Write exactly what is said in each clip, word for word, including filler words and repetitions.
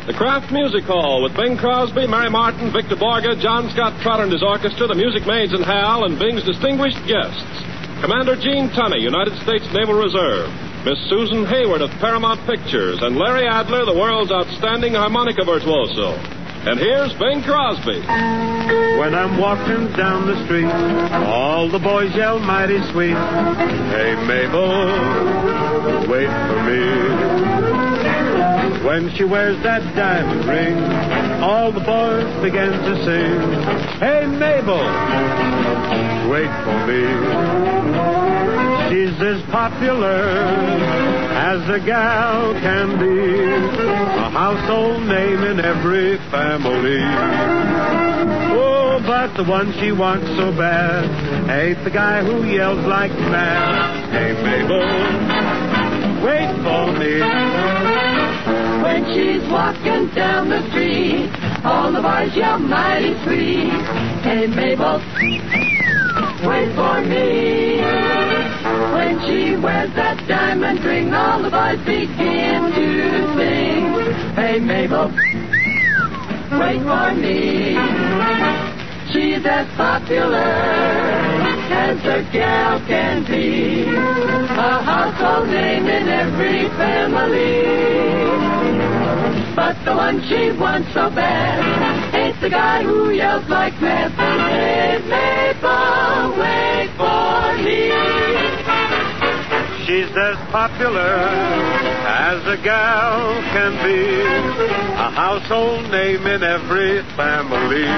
The Kraft Music Hall with Bing Crosby, Mary Martin, Victor Borga, John Scott Trotter and his orchestra, the Music Maids and Hal, and Bing's distinguished guests. Commander Gene Tunney, United States Naval Reserve, Miss Susan Hayward of Paramount Pictures, and Larry Adler, the world's outstanding harmonica virtuoso. And here's Bing Crosby. When I'm walking down the street, all the boys yell mighty sweet. Hey, Mabel, wait for me. When she wears that diamond ring, all the boys begin to sing. Hey, Mabel, wait for me. She's as popular as a gal can be, a household name in every family. Oh, but the one she wants so bad ain't the guy who yells like mad. Hey, Mabel, wait for me. When she's walking down the street, all the boys yell mighty sweet. Hey, Mabel, wait for me. When she wears that diamond ring, all the boys begin to sing. Hey, Mabel, wait for me. She's as popular as a gal can be, a household name in every family. But the one she wants so bad ain't the guy who yells like mad. Hey, Mabel, wait for me. She's as popular as a gal can be, a household name in every family.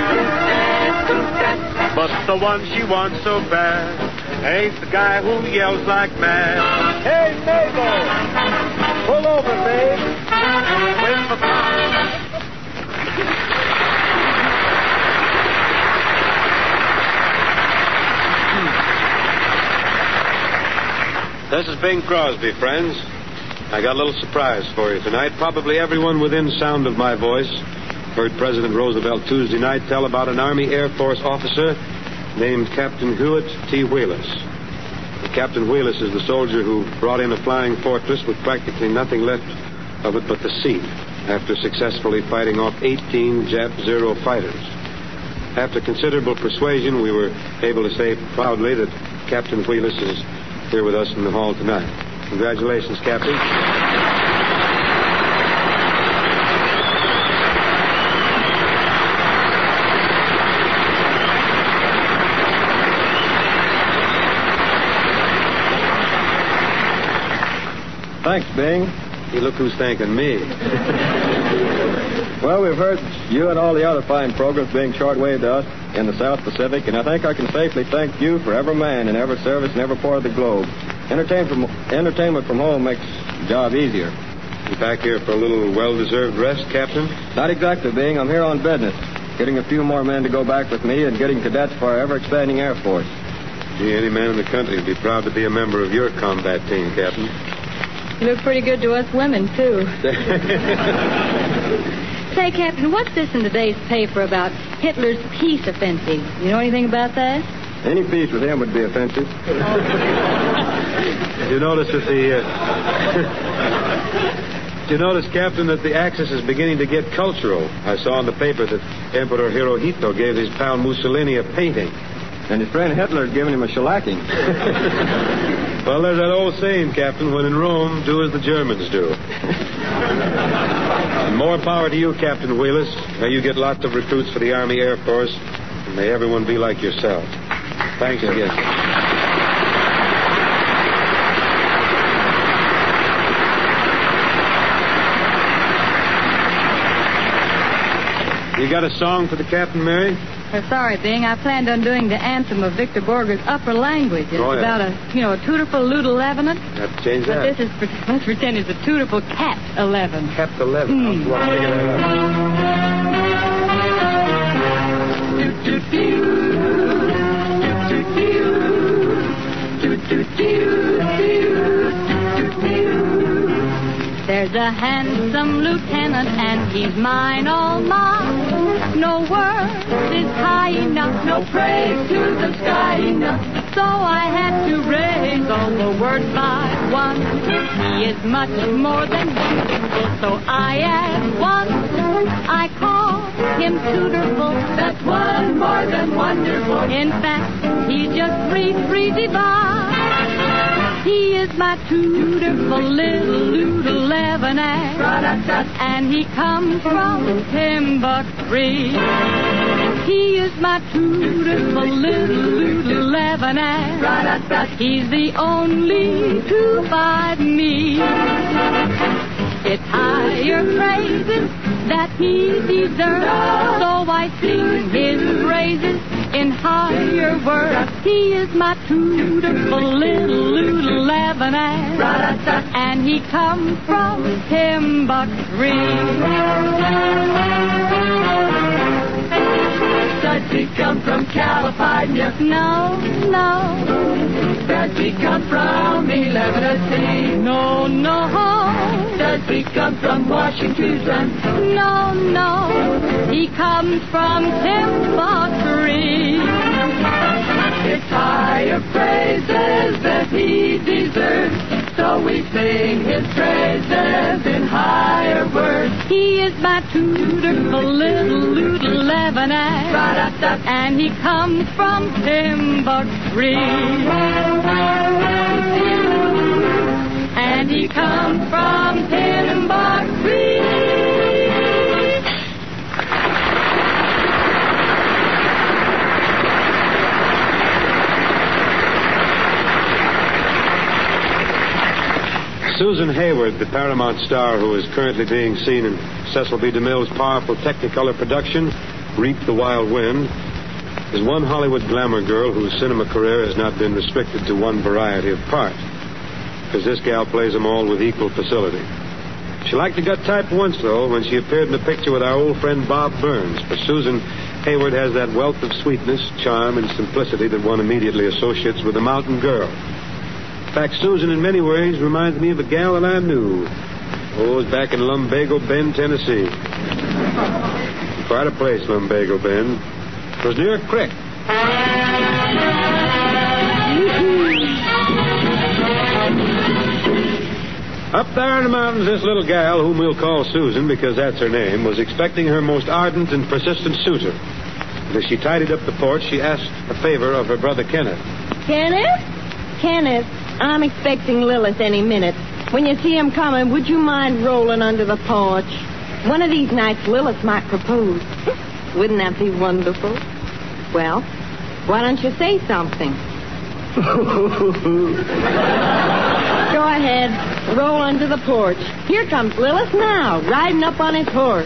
But the one she wants so bad ain't the guy who yells like mad. Hey, Mabel, pull over, babe. Wait for Pop. This is Bing Crosby, friends. I got a little surprise for you tonight. Probably everyone within sound of my voice heard President Roosevelt Tuesday night tell about an Army Air Force officer named Captain Hewitt T. Wheelis. Captain Wheelis is the soldier who brought in a flying fortress with practically nothing left of it but the sea, after successfully fighting off eighteen Jap Zero fighters. After considerable persuasion, we were able to say proudly that Captain Wheelis is here with us in the hall tonight. Congratulations, Captain. Thanks, Bing. Hey, look who's thanking me. Well, we've heard you and all the other fine programs being shortwave to us in the South Pacific, and I think I can safely thank you for every man in every service in every part of the globe. Entertainment from, entertainment from home makes the job easier. You back here for a little well-deserved rest, Captain? Not exactly, Bing. I'm here on business, getting a few more men to go back with me and getting cadets for our ever-expanding Air Force. Gee, any man in the country would be proud to be a member of your combat team, Captain. You look pretty good to us women, too. Say, Captain, what's this in today's paper about Hitler's peace offensive? You know anything about that? Any peace with him would be offensive. Did you notice that the... Uh... Did you notice, Captain, that the Axis is beginning to get cultural? I saw in the paper that Emperor Hirohito gave his pal Mussolini a painting. And his friend Hitler's giving him a shellacking. Well, there's that old saying, Captain, when in Rome, do as the Germans do. And more power to you, Captain Wheelis. May you get lots of recruits for the Army Air Force, and may everyone be like yourself. Thanks again. You got a song for the captain, Mary? Uh, sorry, Bing. I planned on doing the anthem of Victor Borger's upper language. It's oh, yeah. about a, you know, a tutorful loot eleven. Have to change but that. But this is, let's pretend it's a tutorful cat eleven. Cat eleven. Mm. I'll figure that out. There's a handsome lieutenant, and he's mine, all mine. No word is high enough, no praise to the sky enough. So I had to raise all the words by one. He is much more than beautiful, so I add one. I call him dutiful. That's one more than wonderful. In fact, he just breathes breezy by. He is my dutiful little Ludo Lebanon, and he comes from Timbuktu. He is my dutiful little Ludo Lebanon. He's the only to find me. It's higher praises that he deserves, so I sing his praises in higher words. He is my dutiful little Ludo Lebanon, and he comes from Timbuktu. Does he come from California? No, no. Does he come from eleven Tennessee? No, no. Does he come from Washington? No, no. He comes from Timbuktu. It's higher praises that he deserves, so we sing his praises in higher words. He is my dutiful little Ludo Lebanon, and he comes from Timbuktu. And he comes from Timbuktu. Susan Hayward, the Paramount star who is currently being seen in Cecil B. DeMille's powerful Technicolor production, Reap the Wild Wind, is one Hollywood glamour girl whose cinema career has not been restricted to one variety of part, because this gal plays them all with equal facility. She liked to gut type once, though, when she appeared in a picture with our old friend Bob Burns, for Susan Hayward has that wealth of sweetness, charm, and simplicity that one immediately associates with the mountain girl. In fact, Susan, in many ways, reminds me of a gal that I knew. Oh, it was back in Lumbago Bend, Tennessee. Quite a place, Lumbago Bend. It was near a creek. Up there in the mountains, this little gal, whom we'll call Susan because that's her name, was expecting her most ardent and persistent suitor. And as she tidied up the porch, she asked a favor of her brother Kenneth. Kenneth? Kenneth, I'm expecting Lilith any minute. When you see him coming, would you mind rolling under the porch? One of these nights, Lilith might propose. Wouldn't that be wonderful? Well, why don't you say something? Go ahead. Roll under the porch. Here comes Lilith now, riding up on his horse.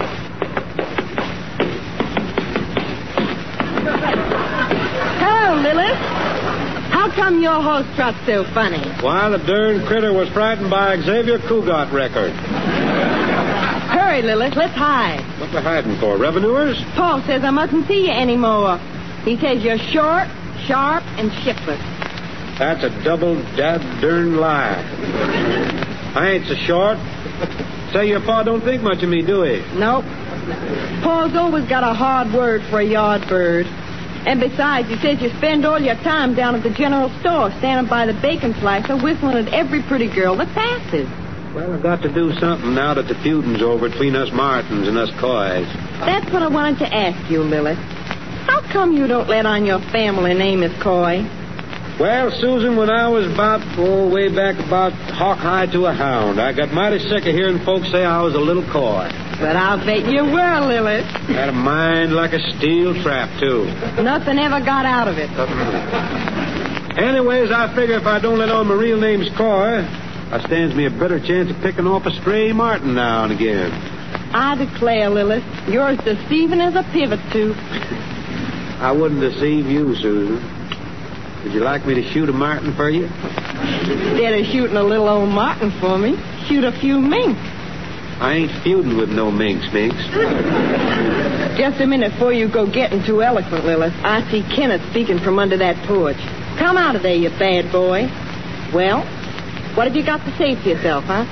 Hello, Lilith. How come your horse trots so funny? Why, the darn critter was frightened by Xavier Cugat record. Hurry, Lilith. Let's hide. What they hiding for? Revenuers? Paul says I mustn't see you anymore. He says you're short, sharp, and shiftless. That's a double dad darn lie. I ain't so short. Say, your pa don't think much of me, do he? Nope. Paul's always got a hard word for a yard bird. And besides, he says you spend all your time down at the general store, standing by the bacon slicer, whistling at every pretty girl that passes. Well, I've got to do something now that the feuding's over between us Martins and us Coys. That's what I wanted to ask you, Lilith. How come you don't let on your family name is Coy? Well, Susan, when I was about, oh, way back about hawk-high to a hound, I got mighty sick of hearing folks say I was a little coy. But I'll bet you were, Lilith. Had a mind like a steel trap, too. Nothing ever got out of it. Anyways, I figure if I don't let on my real name's Coy, I stands me a better chance of picking off a stray martin now and again. I declare, Lilith, you're as deceiving as a pivot tube. I wouldn't deceive you, Susan. Would you like me to shoot a martin for you? Instead of shooting a little old martin for me, shoot a few minks. I ain't feuding with no minks, minks. Just a minute before you go getting too eloquent, Lilith. I see Kenneth speaking from under that porch. Come out of there, you bad boy. Well, what have you got to say for yourself, huh?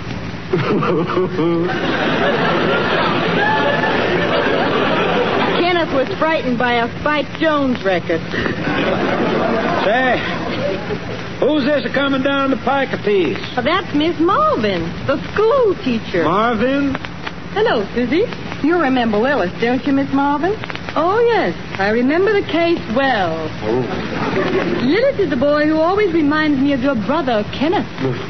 Kenneth was frightened by a Spike Jones record. Say, who's this coming down the pike a piece? Oh, that's Miss Marvin, the school teacher. Marvin? Hello, Susie. You remember Lilith, don't you, Miss Marvin? Oh, yes. I remember the case well. Oh. Lilith is the boy who always reminds me of your brother, Kenneth.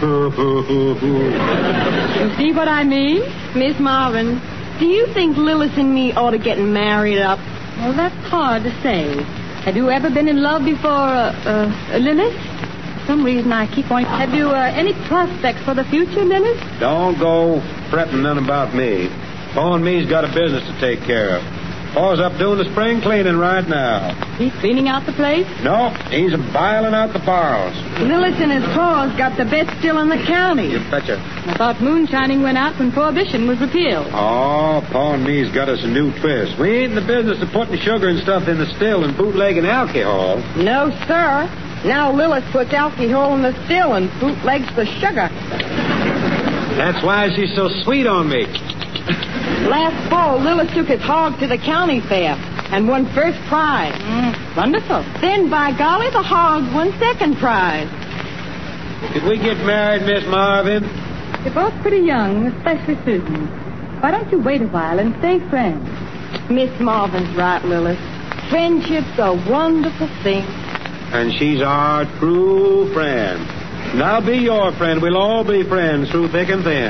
You see what I mean? Miss Marvin, do you think Lilith and me ought to get married up? Well, that's hard to say. Have you ever been in love before, uh, uh, Lilith? For some reason, I keep on... Have you uh, any prospects for the future, Lilith? Don't go fretting none about me. Pa and me's got a business to take care of. Pa's up doing the spring cleaning right now. He's cleaning out the place? No, he's a biling out the barrels. Lilith and his pa's got the best still in the county. You betcha. I thought moonshining went out when Prohibition was repealed. Oh, Pa and me's got us a new twist. We ain't in the business of putting sugar and stuff in the still and bootlegging alcohol. No, sir. Now Lilith puts alcohol in the still and bootlegs the sugar. That's why she's so sweet on me. Last fall, Lilith took his hog to the county fair and won first prize. Mm, wonderful. Then, by golly, the hog won second prize. Did we get married, Miss Marvin? You're both pretty young, especially Susan. Why don't you wait a while and stay friends? Miss Marvin's right, Lilith. Friendship's a wonderful thing. And she's our true friend. And I'll be your friend. We'll all be friends through thick and thin.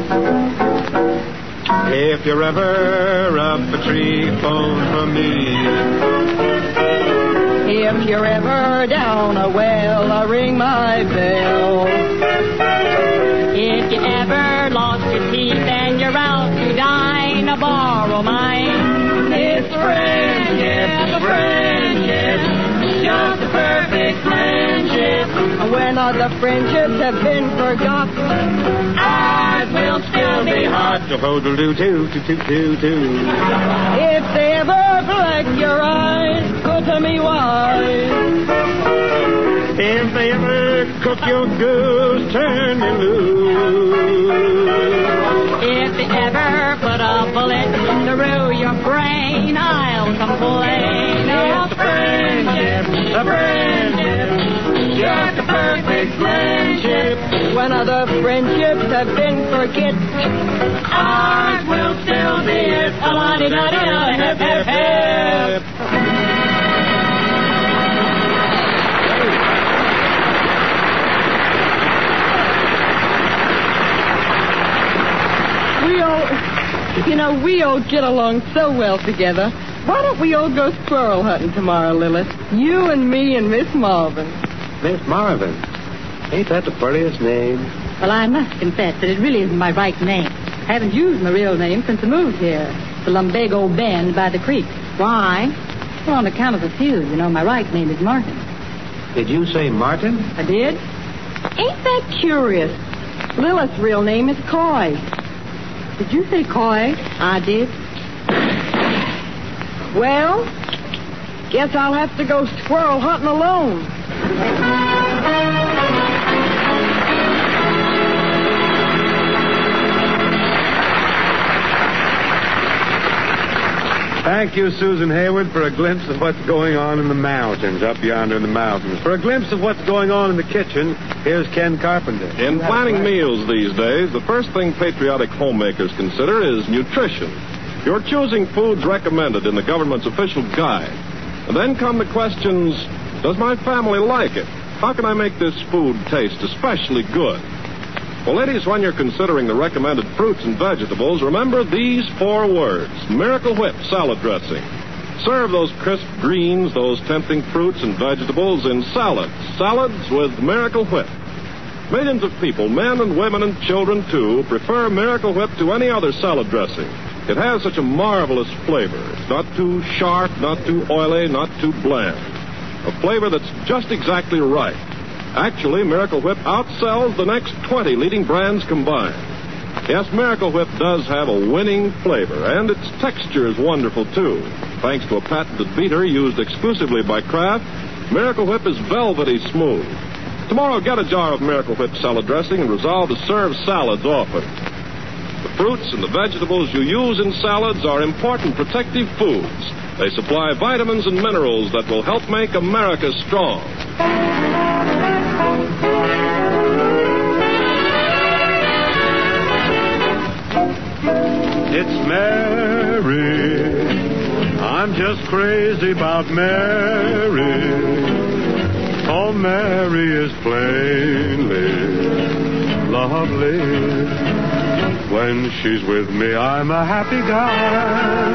If you're ever up a tree, phone for me. If you're ever down a well, I ring my bell. If you ever lost your teeth and you're out to dine, I borrow mine. It's friendship, a friendship, just a perfect friendship. When other friendships have been forgot, ours will still be hot. If they ever black your eyes, go to me why. If they ever cook your goose, turn me loose. If they ever put a bullet through your brain, I'll complain. It's friendship, a friendship, just a perfect friendship. When other friendships have been forget, ours will still be it. A-la-di-da-di-da, hip, hip, hip. We all, you know, we all get along so well together. Why don't we all go squirrel hunting tomorrow, Lilith? You and me and Miss Marvin. Miss Marvin. Ain't that the prettiest name? Well, I must confess that it really isn't my right name. I haven't used my real name since I moved here, the Lumbago Bend by the creek. Why? Well, on account of the feud, you know, my right name is Martin. Did you say Martin? I did? Ain't that curious? Lilith's real name is Coy. Did you say Coy? I did. Well, guess I'll have to go squirrel hunting alone. Thank you, Susan Hayward, for a glimpse of what's going on in the mountains, up yonder in the mountains. For a glimpse of what's going on in the kitchen, here's Ken Carpenter. In planning meals these days, the first thing patriotic homemakers consider is nutrition. You're choosing foods recommended in the government's official guide. And then come the questions, does my family like it? How can I make this food taste especially good? Well, ladies, when you're considering the recommended fruits and vegetables, remember these four words: Miracle Whip salad dressing. Serve those crisp greens, those tempting fruits and vegetables in salads. Salads with Miracle Whip. Millions of people, men and women and children, too, prefer Miracle Whip to any other salad dressing. It has such a marvelous flavor. It's not too sharp, not too oily, not too bland. A flavor that's just exactly right. Actually, Miracle Whip outsells the next twenty leading brands combined. Yes, Miracle Whip does have a winning flavor, and its texture is wonderful, too. Thanks to a patented beater used exclusively by Kraft, Miracle Whip is velvety smooth. Tomorrow, get a jar of Miracle Whip salad dressing and resolve to serve salads often. The fruits and the vegetables you use in salads are important protective foods. They supply vitamins and minerals that will help make America strong. It's Mary. Mary. I'm just crazy about Mary. Oh, Mary is plainly lovely. When she's with me, I'm a happy guy.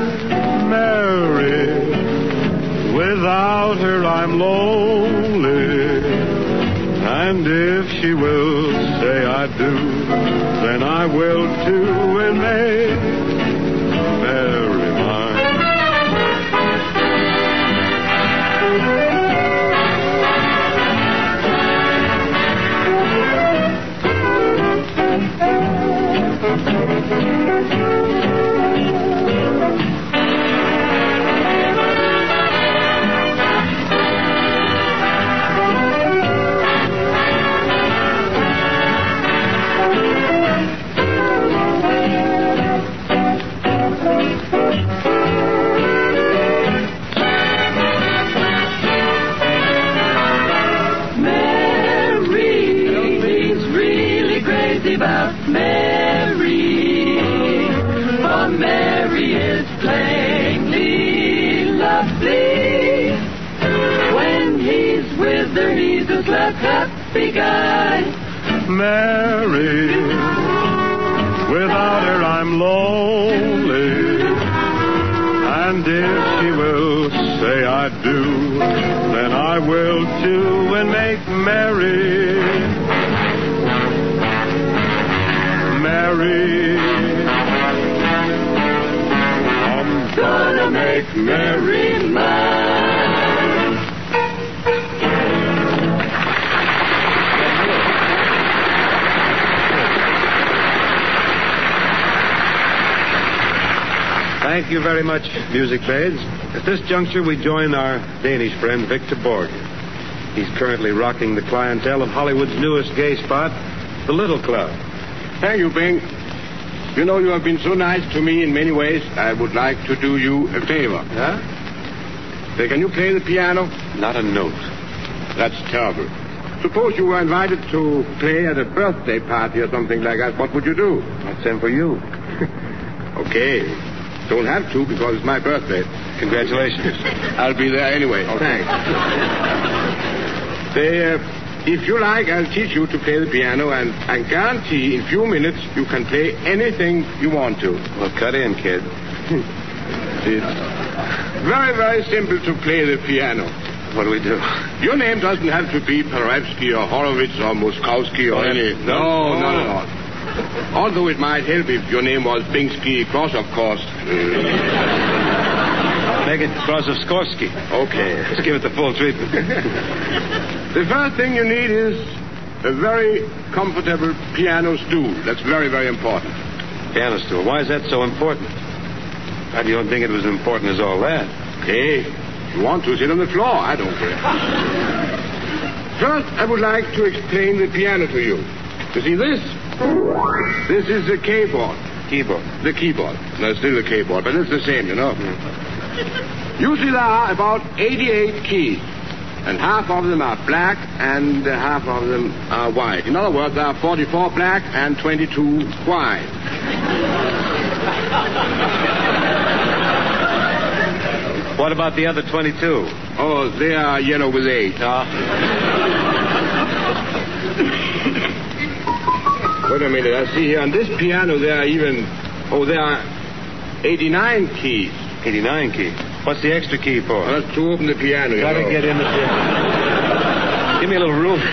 Mary, without her, I'm lonely. And if she will say I do, then I will too and make Mary mine. Happy guy. Mary, without her I'm lonely. And if she will say I do, then I will too and make Mary. Mary, I'm gonna make Mary mine. Thank you very much, Music Maids. At this juncture, we join our Danish friend, Victor Borge. He's currently rocking the clientele of Hollywood's newest gay spot, the Little Club. Thank you, Bing. You know, you have been so nice to me in many ways, I would like to do you a favor. Huh? Say, can you play the piano? Not a note. That's terrible. Suppose you were invited to play at a birthday party or something like that, what would you do? I'd send for you. Okay. Don't have to because it's my birthday. Congratulations. I'll be there anyway. Okay. Thanks. Say, uh, if you like, I'll teach you to play the piano, and I guarantee in a few minutes you can play anything you want to. Well, cut in, kid. It's very, very simple to play the piano. What do we do? Your name doesn't have to be Paravsky or Horowitz or Muskowski or Oh, any... no? No, not at all. Although it might help if your name was Bingsky Cross, of course. Make it Krosovskorsky. Okay. Let's give it the full treatment. The first thing you need is a very comfortable piano stool. That's very, very important. Piano stool. Why is that so important? I don't think it was as important as all that. Okay. If you want to, sit on the floor. I don't care. First, I would like to explain the piano to you. You see this? This is the keyboard. Keyboard. The keyboard. No, it's still the keyboard, but it's the same, you know. Usually there are about eighty-eight keys, and half of them are black and half of them are white. In other words, there are forty-four black and twenty-two white. What about the other twenty-two? Oh, they are yellow with eight. Uh, Wait a minute, I see here on this piano there are even, oh, there are eighty-nine keys. eighty-nine key. What's the extra key for? Well, that's to open the piano, you Gotta know. get in the piano. Give me a little room.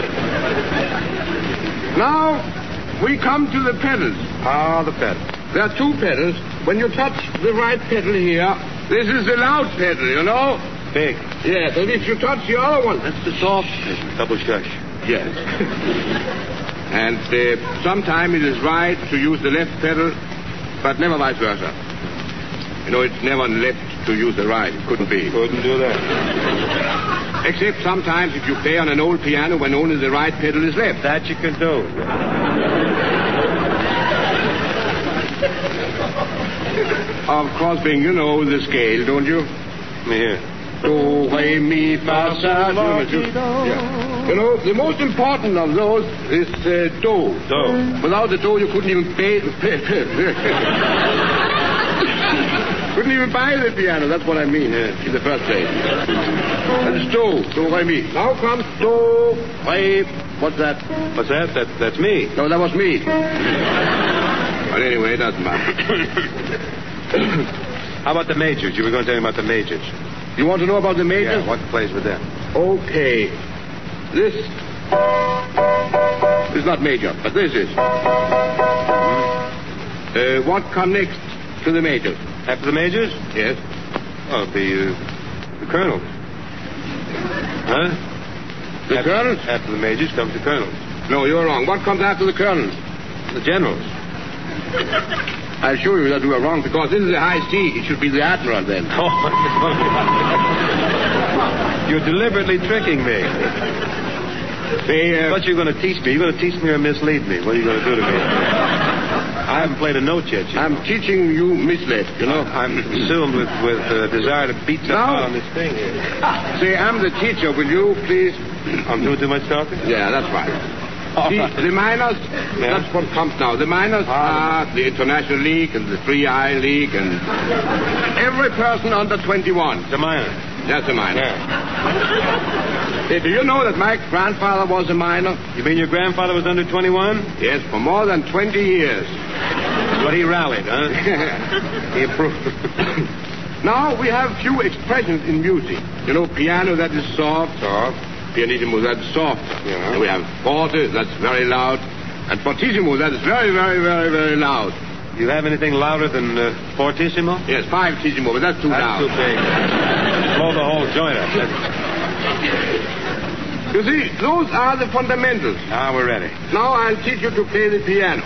Now, we come to the pedals. Ah, the pedal. There are two pedals. When you touch the right pedal here, this is the loud pedal, you know? Big. Yes, and if you touch the other one, that's the soft pedal. Double shush. Yes. And uh, sometimes it is right to use the left pedal, but never vice versa. You know, it's never left to use the right. It couldn't be. Couldn't do that. Except sometimes if you play on an old piano when only the right pedal is left. That you can do. Of course, Bing, you know the scale, don't you? Let me hear. Do, re, mi, fa, sol, la, do. Yeah. You know, the most important of those is uh, do. Do. Without the do, you couldn't even play. play, play. Couldn't even buy the piano. That's what I mean uh, in the first place. That's do. Do what I mean. Now comes do. Re. What's that? What's that? That that's me. No, that was me. But anyway, it doesn't matter. How about the majors? You were going to tell me about the majors. You want to know about the majors? Yeah, what plays with them? Okay. This is not major, but this is. Uh, what comes next to the majors? After the majors? Yes. Oh, the, uh, the colonels. Huh? The after, colonels? After the majors comes the colonels. No, you're wrong. What comes after the colonels? The generals. I assure you that you are wrong, because this is the high C. It should be the admiral then. Oh, you're deliberately tricking me. See, uh, What you're going to teach me? You're going to teach me or mislead me? What are you going to do to me? I haven't played a note yet. You I'm know. teaching you misled, you know. I'm consumed with with uh, desire to beat something No. on this thing here. See, I'm the teacher. Will you please? I'm doing too much talking? Yeah, that's right. See, the minors, Yeah. that's what comes now. The minors are the International League and the Three Eye League and every person under twenty-one. The minor. That's a minor. Yeah. Hey, do you know that my grandfather was a minor? You mean your grandfather was under twenty-one? Yes, for more than twenty years. But he rallied, huh? He approved. Now we have few expressions in music. You know, piano that is soft. Soft. Pianissimo that is soft. Yeah. And we have forte that's very loud. And fortissimo that is very, very, very, very loud. Do you have anything louder than uh, fortissimo? Yes, five-tissimo, but that's too That's loud. too big. Blow the whole joint up. That's... You see, those are the fundamentals. Ah, we're ready. Now I'll teach you to play the piano.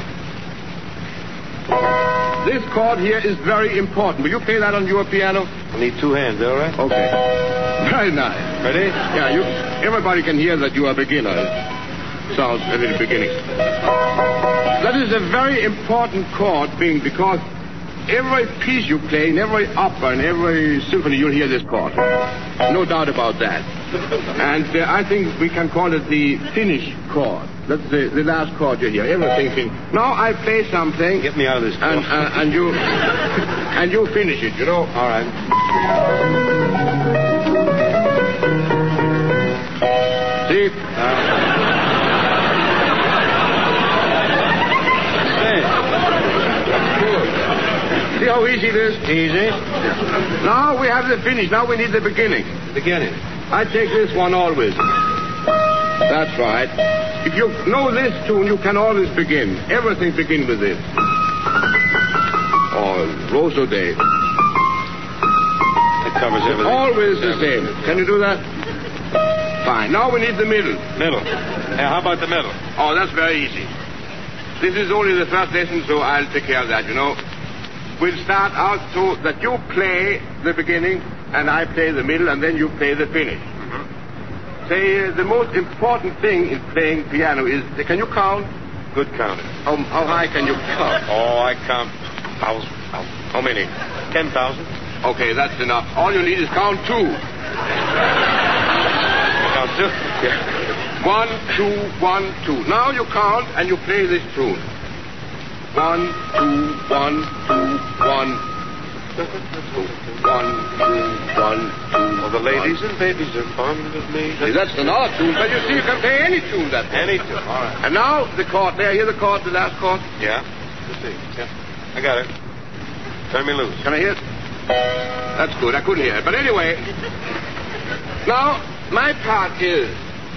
This chord here is very important. Will you play that on your piano? I need two hands, all right? Okay. Very nice. Ready? Yeah, you. Everybody can hear that you are a beginner. Sounds a little beginning. That is a very important chord, being because every piece you play, in every opera, in every symphony, you'll hear this chord. No doubt about that. And uh, I think we can call it the finish chord. That's the, the last chord you hear. Everything fin- Now I play something. Get me out of this. And, uh, and you and you finish it, you know. All right. See? See how easy it is? Easy. Now we have the finish. Now we need the beginning. Beginning. I take this one always. That's right. If you know this tune, you can always begin. Everything begin with this. Oh, Rosa Day. It covers everything. Always the same. Can you do that? Fine. Now we need the middle. Middle. Yeah, how about the middle? Oh, that's very easy. This is only the first lesson, so I'll take care of that, you know. We'll start out so that you play the beginning, and I play the middle, and then you play the finish. Mm-hmm. Say, uh, the most important thing in playing piano is, uh, can you count? Good counter. How, how high can you count? Oh, I count thousand. How many? Ten thousand. Okay, that's enough. All you need is count two. Count two? Yeah. One, two, one, two. Now you count, and you play this tune. One, two, one, two, one. Two, one, two, one, two. Well, the ladies and babies are fond of me. See, that's another tune, but you see, you can play any tune that way. Any tune. All right. And now the chord. There, hear the chord, the last chord. Yeah. Let's see. Yeah. I got it. Turn me loose. Can I hear it? That's good. I couldn't hear it. But anyway, now my part is.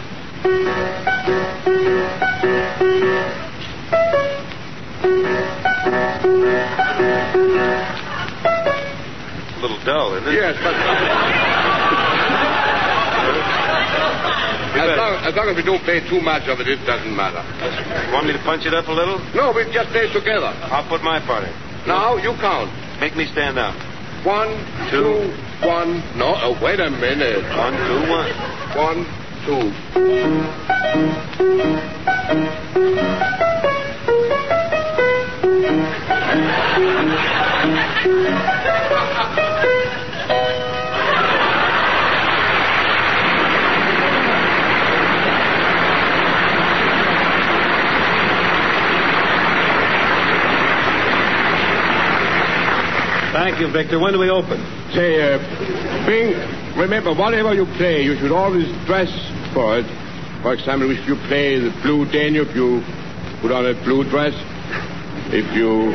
A little dull, isn't it? Yes, but. As long, as long as we don't play too much of it, it doesn't matter. Want me to punch it up a little? No, we just play together. I'll put my part in. Now you count. Make me stand up. One, Two. two, one. No, oh, wait a minute. One, two, one. One, two. Thank you, Victor. When do we open? Say, uh, Bing, remember, whatever you play, you should always dress for it. For example, if you play the Blue Danube, you put on a blue dress. If you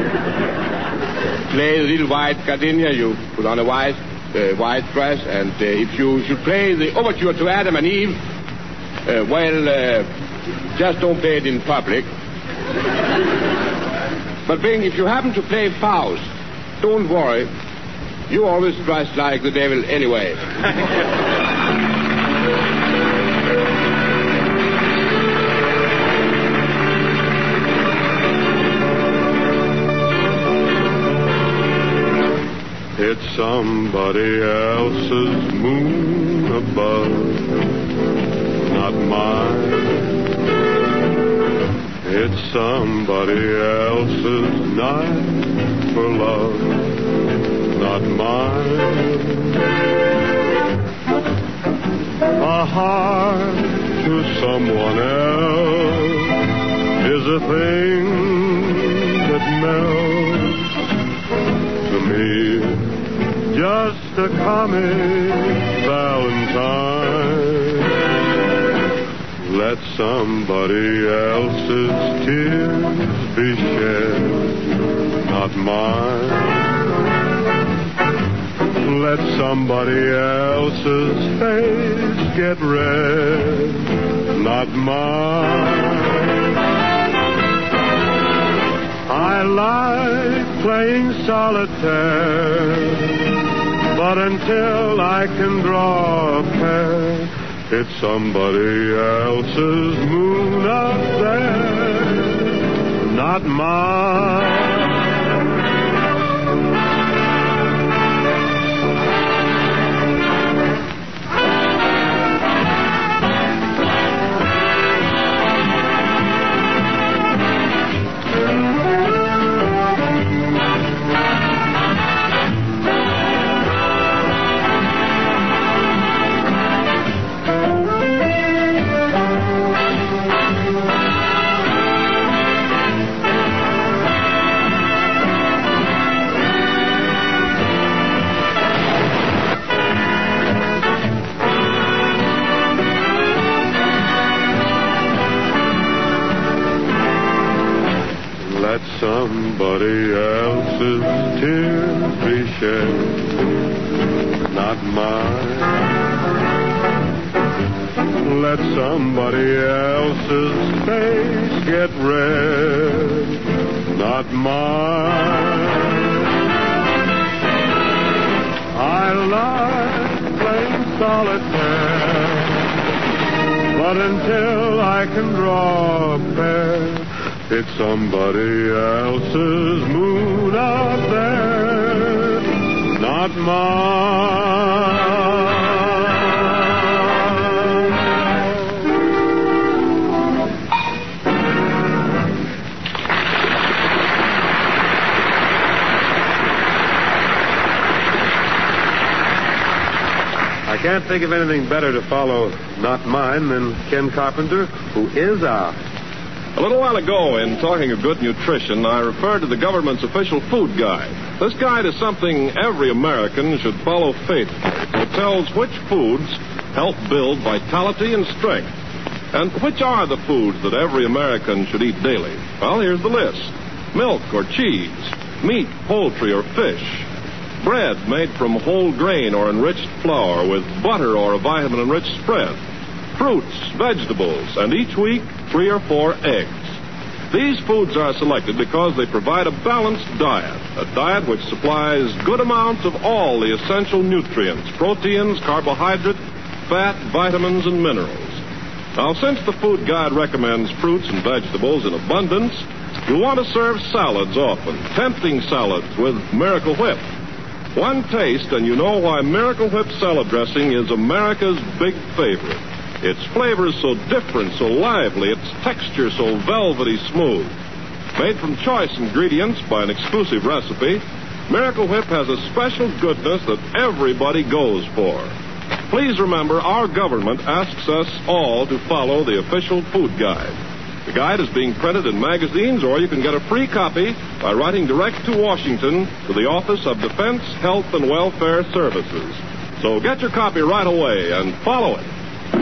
play the Little White Gardenia, you put on a white, uh, white dress. And uh, if you should play the overture to Adam and Eve, uh, well, uh, just don't play it in public. But, Bing, if you happen to play Faust, don't worry. You always dress like the devil anyway. It's somebody else's moon above, not mine. It's somebody else's night for love, not mine. A heart to someone else is a thing that melts. To me, just a comic valentine. Let somebody else's tears be shed, not mine. Let somebody else's face get red, not mine. I like playing solitaire, but until I can draw a pair, it's somebody else's moon up there, not mine. Let somebody else's tears be shed, not mine. Let somebody else's face get red, not mine. I like playing solitaire, but until I can draw a pair, it's somebody else's moon out there, not mine. I can't think of anything better to follow Not Mine than Ken Carpenter, who is ours. A little while ago, in talking of good nutrition, I referred to the government's official food guide. This guide is something every American should follow faithfully. It tells which foods help build vitality and strength, and which are the foods that every American should eat daily. Well, here's the list. Milk or cheese, meat, poultry, or fish, bread made from whole grain or enriched flour with butter or a vitamin-enriched spread, fruits, vegetables, and each week, three or four eggs. These foods are selected because they provide a balanced diet, a diet which supplies good amounts of all the essential nutrients, proteins, carbohydrate, fat, vitamins, and minerals. Now, since the food guide recommends fruits and vegetables in abundance, you'll want to serve salads often, tempting salads with Miracle Whip. One taste, and you know why Miracle Whip salad dressing is America's big favorite. Its flavor is so different, so lively, its texture so velvety smooth. Made from choice ingredients by an exclusive recipe, Miracle Whip has a special goodness that everybody goes for. Please remember, our government asks us all to follow the official food guide. The guide is being printed in magazines, or you can get a free copy by writing direct to Washington to the Office of Defense, Health, and Welfare Services. So get your copy right away and follow it.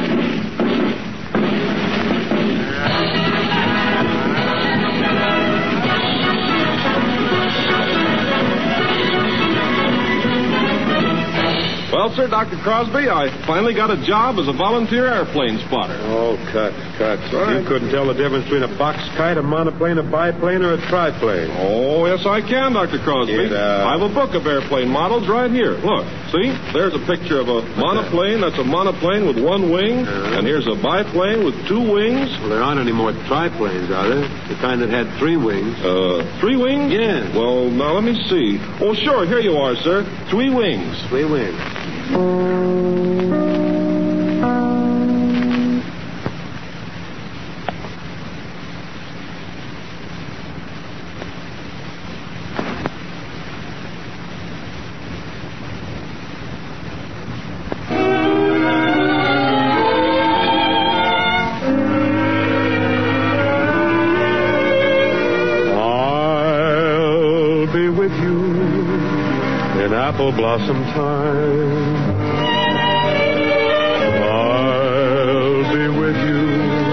Well, sir, Doctor Crosby, I finally got a job as a volunteer airplane spotter. Oh, cut, cut. You couldn't tell the difference between a box kite, a monoplane, a biplane, or a triplane. Oh, yes, I can, Doctor Crosby. Get out. I have a book of airplane models right here. Look, see? There's a picture of a monoplane. That's a monoplane with one wing. Uh-huh. And here's a biplane with two wings. Well, there aren't any more triplanes, are there? The kind that had three wings. Uh, three wings? Yeah. Well, now let me see. Oh, sure, here you are, sir. Three wings. Three wings. I'll be with you in apple blossom time. I'll be with you.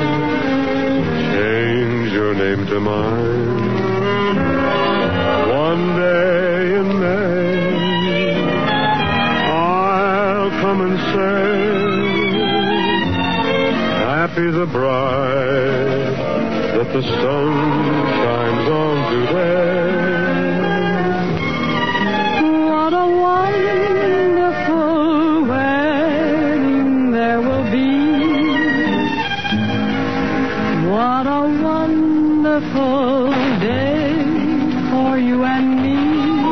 Change your name to mine. One day in May, I'll come and say, happy the bride that the sun shines on today. What a wonderful wedding there will be. What a wonderful day for you and me.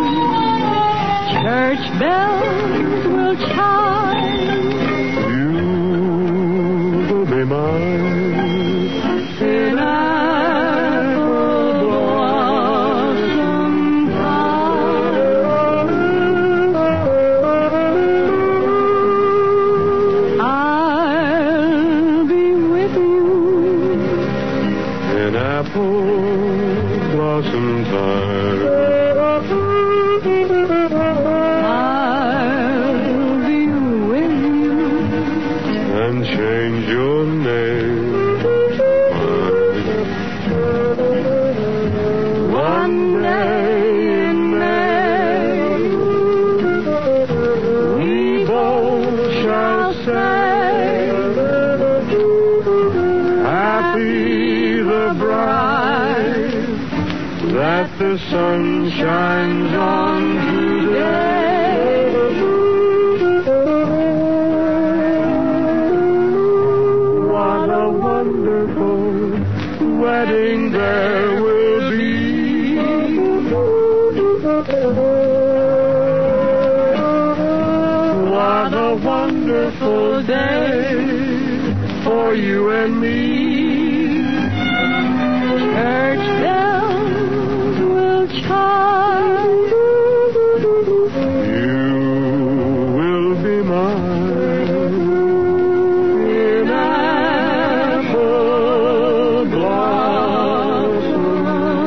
Church bells will chime. You will be mine. In apple blossom time. I'll be with you. In apple blossom time. I'll be with you. And change your name. One day in May, we both shall say, Happy the bride that the sun shines on today. What a wonderful wedding there will be. What a wonderful day for you and me. church bells will chime. You will be mine. In apple blossom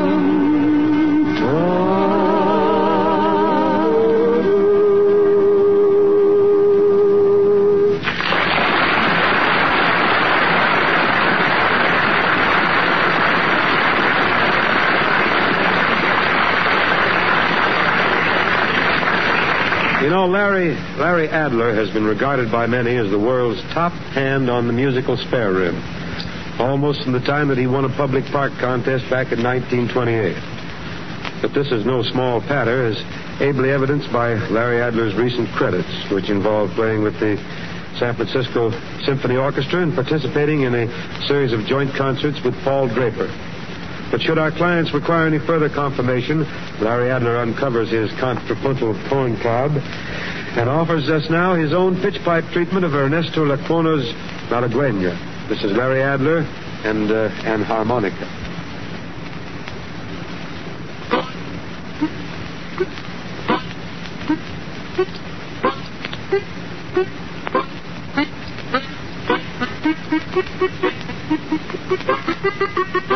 You know, Larry Larry Adler has been regarded by many as the world's top hand on the musical spare rib, almost from the time that he won a public part contest back in nineteen twenty-eight. But this is no small patter, as ably evidenced by Larry Adler's recent credits, which involve playing with the San Francisco Symphony Orchestra and participating in a series of joint concerts with Paul Draper. But should our clients require any further confirmation, Larry Adler uncovers his contrapuntal tone cloud and offers us now his own pitch pipe treatment of Ernesto Lecuono's Malagueña. This is Larry Adler and uh, an harmonica. Thank you.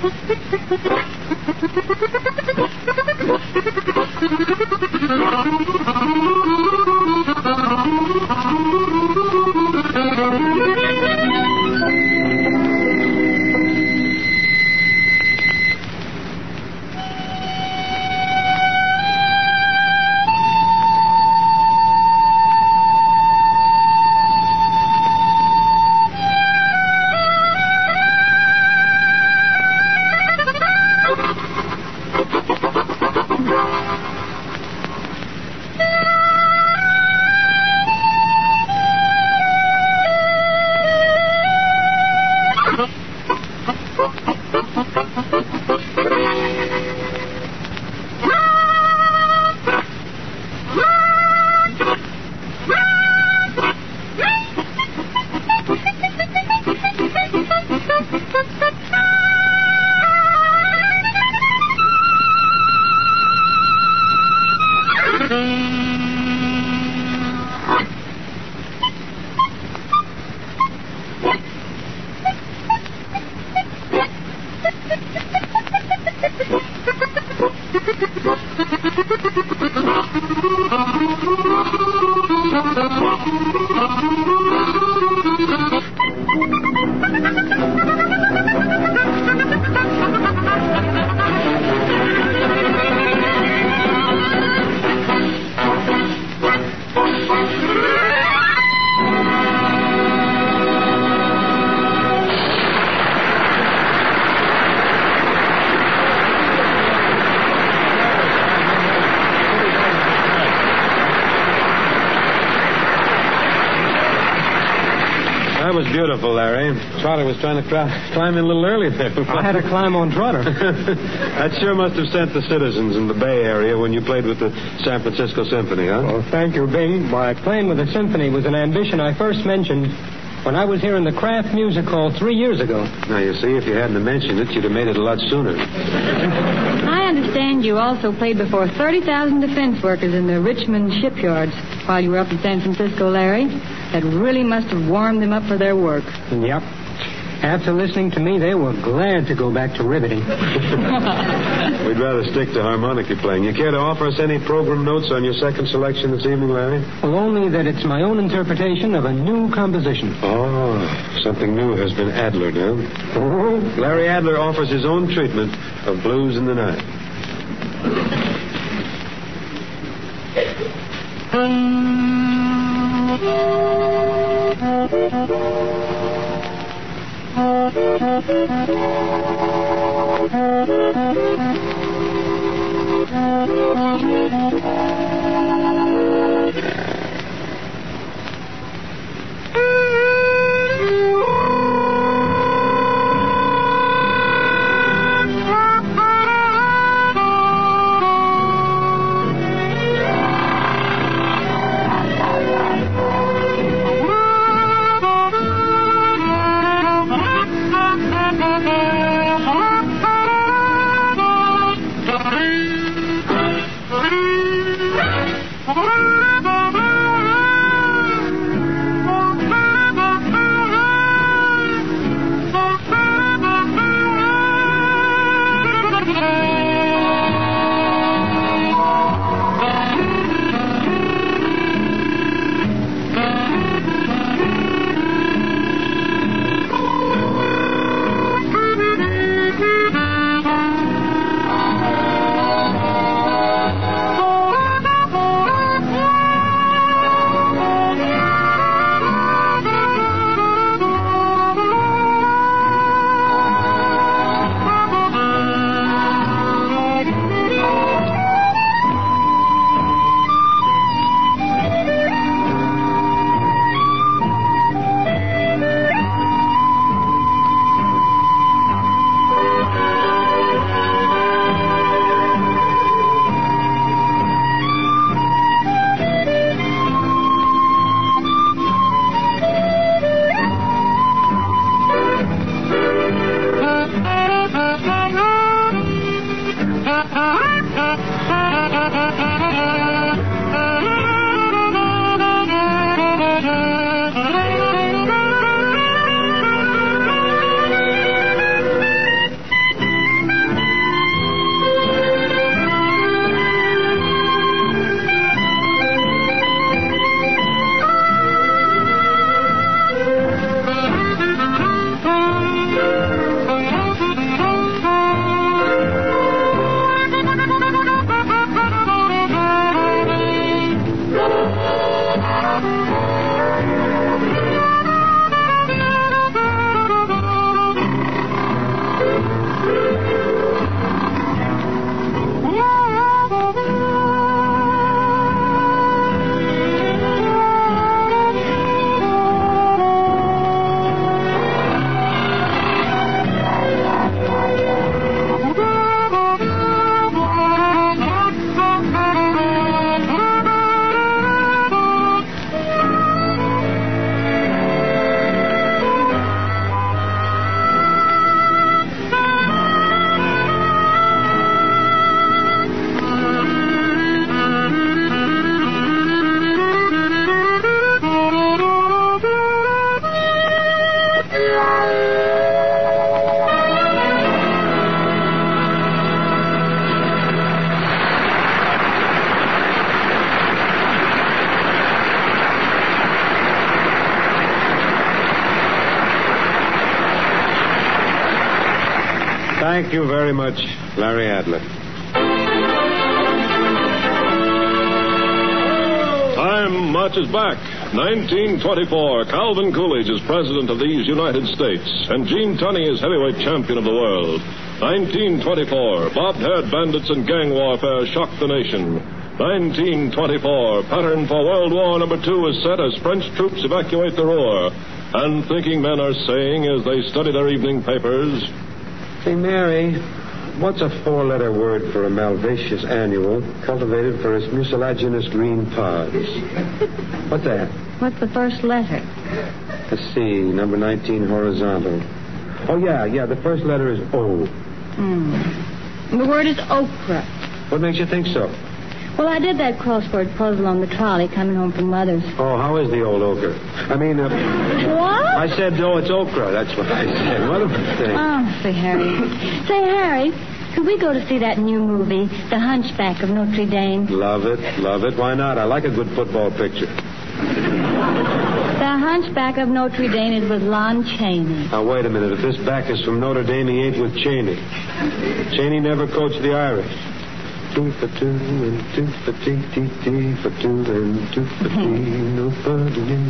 That was beautiful, Larry. Trotter was trying to cl- climb in a little early there. I had to climb on Trotter. That sure must have sent the citizens in the Bay Area when you played with the San Francisco Symphony, huh? Well, thank you, Bing. Why, playing with the symphony was an ambition I first mentioned when I was here in the Kraft Music Hall three years ago. Now, you see, if you hadn't have mentioned it, you'd have made it a lot sooner. I understand you also played before thirty thousand defense workers in the Richmond shipyards while you were up in San Francisco, Larry. That really must have warmed them up for their work. Yep. After listening to me, they were glad to go back to riveting. We'd rather stick to harmonica playing. You care to offer us any program notes on your second selection this evening, Larry? Well, only that it's my own interpretation of a new composition. Oh, something new has been Adlered, huh? Oh. Larry Adler offers his own treatment of Blues in the Night. Thank you very much, Larry Adler. Time marches back. nineteen twenty-four. Calvin Coolidge is president of these United States, and Gene Tunney is heavyweight champion of the world. nineteen twenty-four. Bob-haired bandits and gang warfare shock the nation. nineteen twenty-four. Pattern for World War Number Two is set as French troops evacuate the Ruhr. And thinking men are saying as they study their evening papers, Say, Mary, what's a four-letter word for a Malvaceous annual cultivated for its mucilaginous green pods? What's that? What's the first letter? Let's see, number nineteen, horizontal. Oh, yeah, yeah, the first letter is O. Mm. The word is okra. What makes you think so? Well, I did that crossword puzzle on the trolley coming home from Mother's. Oh, how is the old okra? I mean, uh... What? I said, oh, it's okra. That's what I said. What a thing. Oh, say, Harry. Say, Harry, could we go to see that new movie, The Hunchback of Notre Dame? Love it, love it. Why not? I like a good football picture. The Hunchback of Notre Dame is with Lon Chaney. Now, wait a minute. If this back is from Notre Dame, he ain't with Cheney. Cheney never coached the Irish. Two for two and two for tea, tea, tea for two and two for tea, nobody.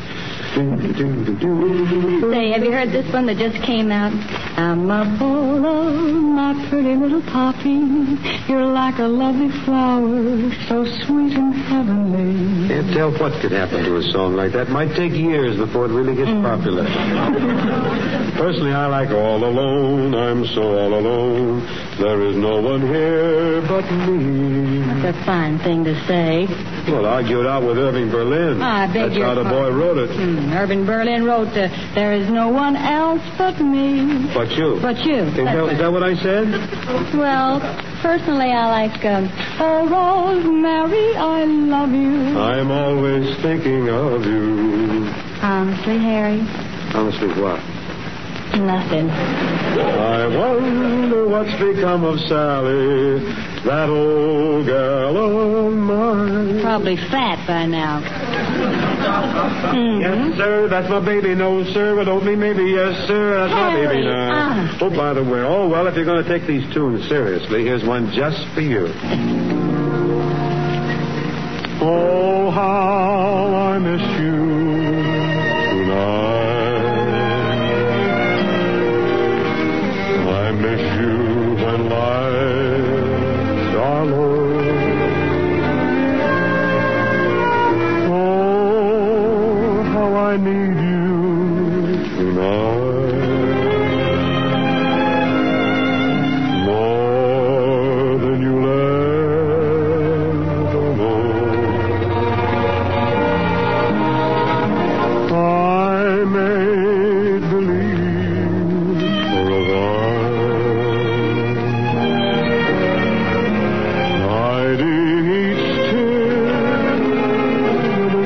Say, have you heard this one that just came out? I'm a bolo, my pretty little poppy. You're like a lovely flower, so sweet and heavenly. Can't tell what could happen to a song like that. Might take years before it really gets mm. popular. Personally, I like All Alone. I'm so all alone. There is no one here but me. That's a fine thing to say. Well, argue it out with Irving Berlin. I beg That's your how the boy wrote it. Hmm. Irving Berlin wrote, uh, there is no one else but me. But you. But you. Is, that, is that what I said? Well, personally, I like, um, oh, Rosemary, I love you. I'm always thinking of you. Honestly, Harry? Honestly, what? Nothing. I wonder what's become of Sally, that old gal of mine. Probably fat by now. Mm-hmm. Yes, sir, that's my baby. No, sir, but only maybe. Yes, sir, that's Harry, my baby now. honestly. Oh, by the way, oh, well, if you're going to take these tunes seriously, here's one just for you. Oh, how I miss you tonight. I miss you when lights are low. Oh, how I need you tonight. More than you'll ever know. I made believe for a while, hiding each tear with a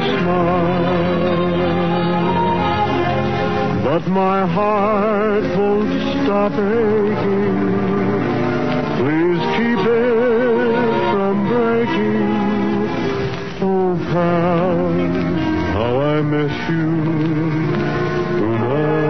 smile. But my heart won't stop aching. Please keep it from breaking. Oh, pal, how I miss you tonight.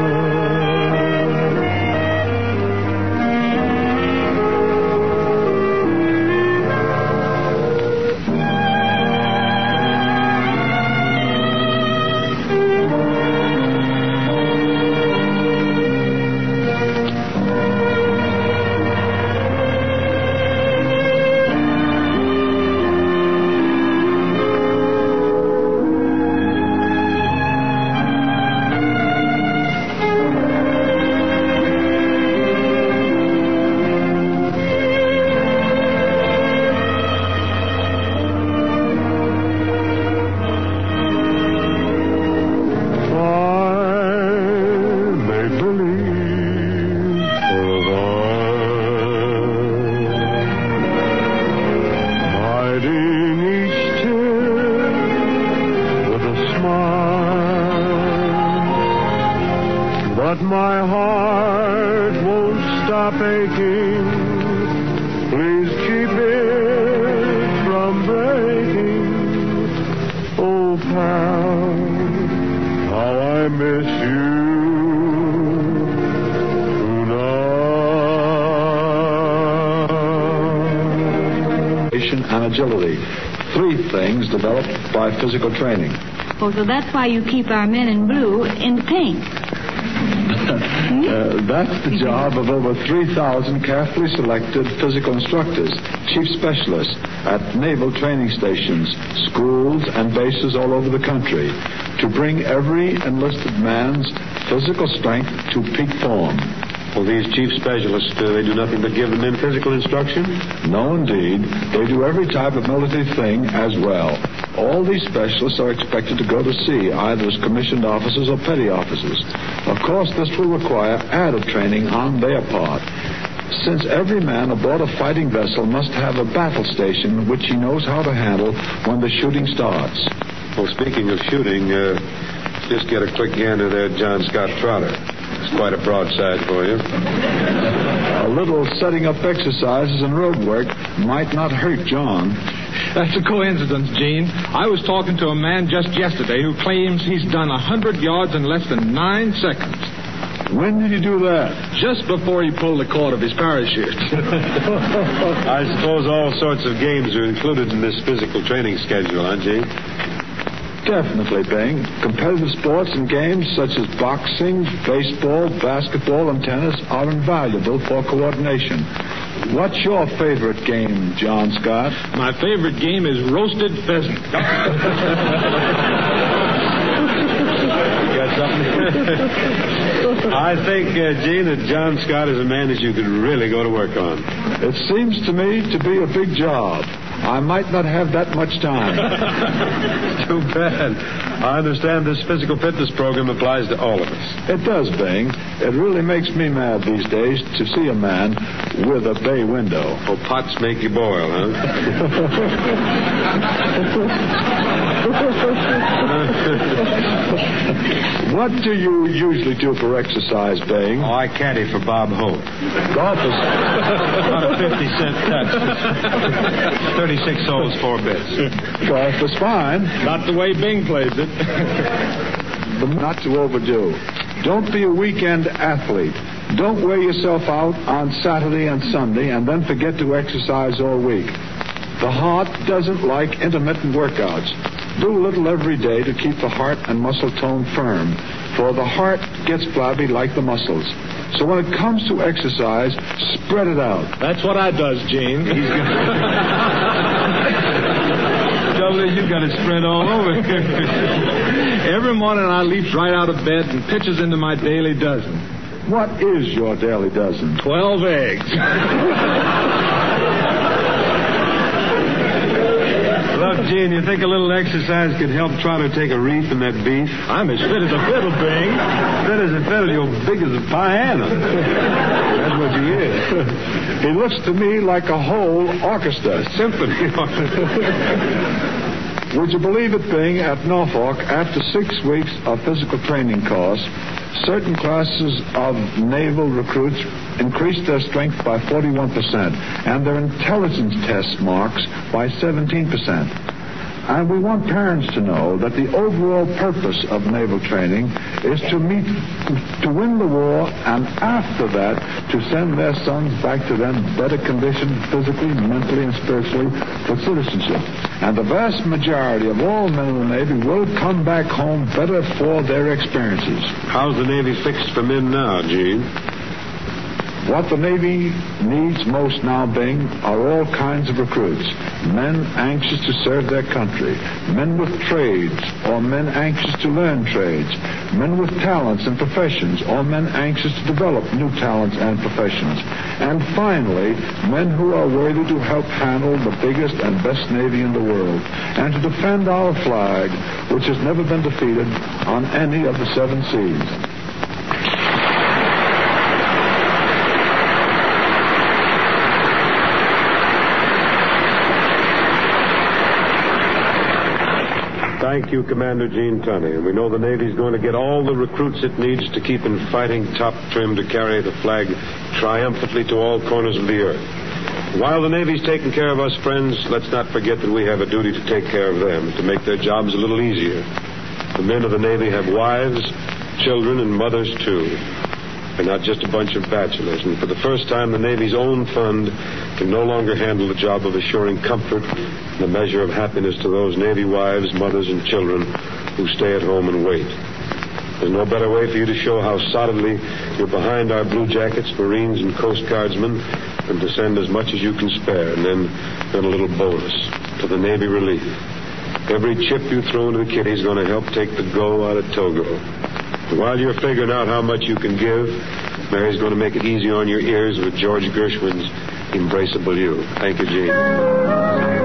But my heart won't stop aching. Please keep it from breaking. Oh, pal, how I miss you tonight. coordination, and agility. Three things developed by physical training. Oh, so that's why you keep our men in blue in the paint. Uh, that's the job of over three thousand carefully selected physical instructors, chief specialists at naval training stations, schools, and bases all over the country to bring every enlisted man's physical strength to peak form. Well, these chief specialists, uh, they do nothing but give the men physical instruction? No, indeed. They do every type of military thing as well. All these specialists are expected to go to sea, either as commissioned officers or petty officers. Of course, this will require added training on their part, since every man aboard a fighting vessel must have a battle station which he knows how to handle when the shooting starts. Well, speaking of shooting, uh, just get a quick gander there, John Scott Trotter. It's quite a broadside for you. A little setting up exercises and road work might not hurt John. That's a coincidence, Gene. I was talking to a man just yesterday who claims he's done one hundred yards in less than nine seconds. When did you do that? Just before he pulled the cord of his parachute. I suppose all sorts of games are included in this physical training schedule, huh, Gene? Definitely, Bing. Competitive sports and games such as boxing, baseball, basketball, and tennis are invaluable for coordination. What's your favorite game, John Scott? My favorite game is roasted pheasant. You got something? I think, uh, Gene, that John Scott is a man that you could really go to work on. It seems to me to be a big job. I might not have that much time. Too bad. I understand this physical fitness program applies to all of us. It does, Bing. It really makes me mad these days to see a man with a bay window. Oh, pots make you boil, huh? What do you usually do for exercise, Bing? Oh, I caddy for Bob Hope. Golf is about a fifty cent touch. thirty-six holes, four bits. Golf is fine. Not the way Bing plays it. But not to overdo. Don't be a weekend athlete. Don't wear yourself out on Saturday and Sunday and then forget to exercise all week. The heart doesn't like intermittent workouts. Do a little every day to keep the heart and muscle tone firm, for the heart gets flabby like the muscles. So when it comes to exercise, spread it out. That's what I does, Gene. He's got... Trouble is, you've got it spread all over. Every morning I leaps right out of bed and pitches into my daily dozen. What is your daily dozen? Twelve eggs. Look, Gene, you think a little exercise could help Trotter take a reef in that beef? I'm as fit as a fiddle, Bing. Fit as a fiddle, you're big as a piano. That's what you is. He looks to me like a whole orchestra. A symphony orchestra. Would you believe it, Bing, at Norfolk, after six weeks of physical training course, certain classes of naval recruits increased their strength by forty-one percent and their intelligence test marks by seventeen percent. And we want parents to know that the overall purpose of naval training is to meet, to win the war, and after that, to send their sons back to them better conditioned physically, mentally, and spiritually for citizenship. And the vast majority of all men in the Navy will come back home better for their experiences. How's the Navy fixed for men now, Gene? What the Navy needs most now, Bing, are all kinds of recruits. Men anxious to serve their country. Men with trades, or men anxious to learn trades. Men with talents and professions, or men anxious to develop new talents and professions. And finally, men who are worthy to help handle the biggest and best Navy in the world, and to defend our flag, which has never been defeated on any of the seven seas. Thank you, Commander Gene Tunney. And we know the Navy's going to get all the recruits it needs to keep in fighting top trim to carry the flag triumphantly to all corners of the earth. While the Navy's taking care of us, friends, let's not forget that we have a duty to take care of them, to make their jobs a little easier. The men of the Navy have wives, children, and mothers, too. They're not just a bunch of bachelors. And for the first time, the Navy's own fund can no longer handle the job of assuring comfort and a measure of happiness to those Navy wives, mothers, and children who stay at home and wait. There's no better way for you to show how solidly you're behind our Blue Jackets, Marines, and Coast Guardsmen than to send as much as you can spare, and then, then a little bonus to the Navy Relief. Every chip you throw into the kitty is going to help take the go out of Togo. And while you're figuring out how much you can give, Mary's going to make it easy on your ears with George Gershwin's Embraceable You. Thank you, Gene.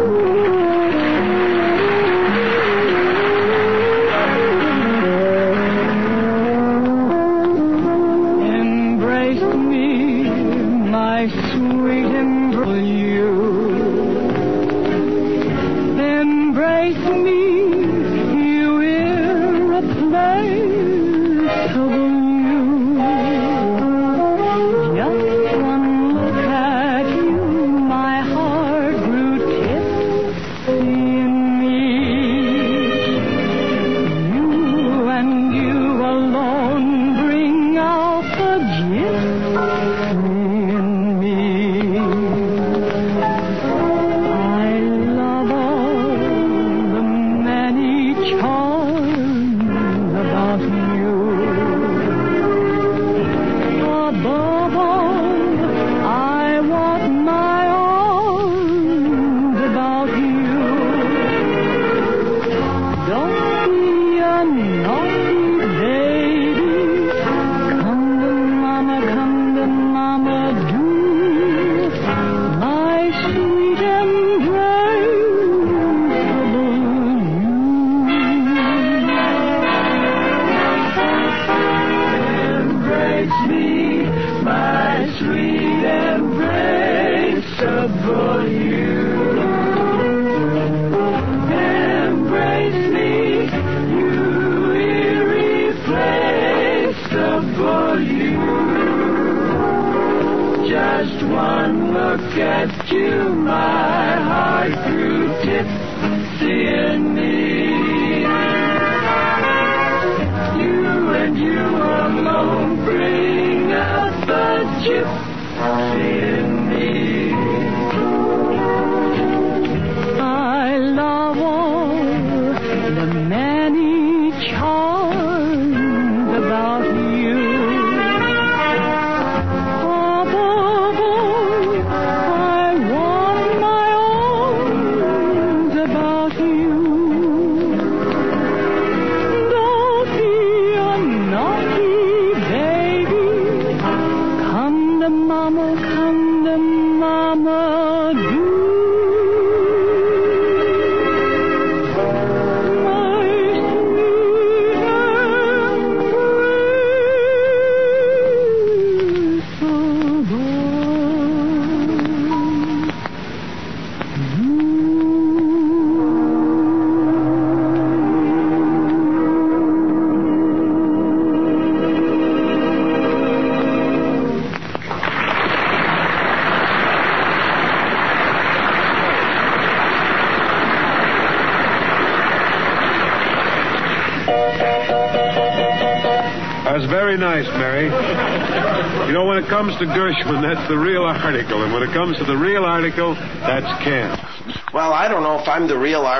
That's very nice, Mary. You know, when it comes to Gershwin, that's the real article. And when it comes to the real article, that's Ken. Well, I don't know if I'm the real article.